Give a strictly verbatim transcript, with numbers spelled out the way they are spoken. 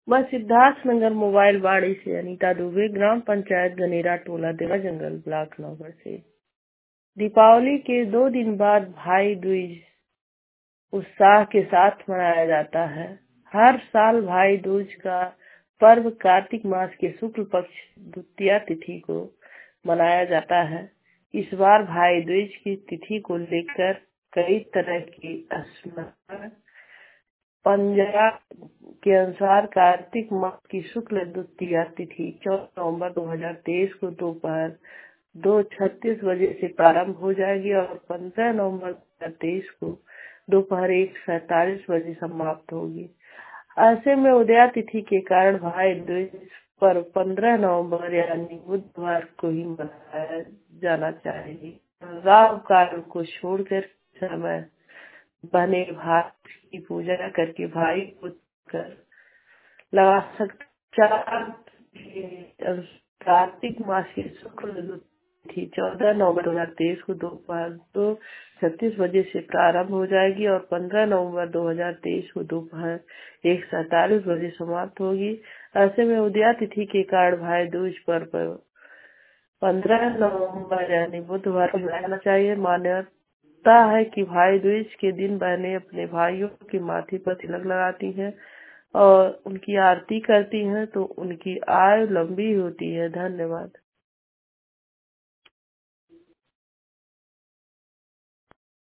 मैं सिद्धार्थ नगर मोबाइल बाड़ी से अनीता दुबे, ग्राम पंचायत गनेरा, टोला देवा जंगल, ब्लॉक नौगढ़ से। दीपावली के दो दिन बाद भाई दूज उत्साह के साथ मनाया जाता है। हर साल भाई दूज का पर्व कार्तिक मास के शुक्ल पक्ष द्वितीया तिथि को मनाया जाता है। इस बार भाई दूज की तिथि को लेकर कई तरह की स्मरण पंजाब के अनुसार कार्तिक मास की शुक्ल द्वितीया तिथि चौदह नवंबर दो हजार तेईस को दोपहर दो छत्तीस बजे से प्रारंभ हो जाएगी और पंद्रह नवंबर दो हजार तेईस को दोपहर एक सैतालीस बजे समाप्त होगी। ऐसे में उदया तिथि के कारण भाई दूज पर पंद्रह नवंबर यानी बुधवार को ही मनाया जाना चाहिए। राव काल को छोड़कर समय बने भाई की पूजा करके भाई को कर लगा सकते। कार्तिक मास की शुक्ल तिथि चौदह नवंबर दो हजार तेईस को दोपहर दो छत्तीस बजे से प्रारंभ हो जाएगी और पंद्रह नवंबर दो हजार तेईस को दोपहर एक सैतालीस बजे समाप्त होगी। ऐसे में उदया तिथि के कारण भाई दूज पर पंद्रह नवंबर यानी बुधवार को मनाना चाहिए। मान्यता है कि भाई दूज के दिन बहनें अपने भाइयों के माथे पर तिलक लगाती हैं और उनकी आरती करती हैं तो उनकी आयु लंबी होती है। धन्यवाद।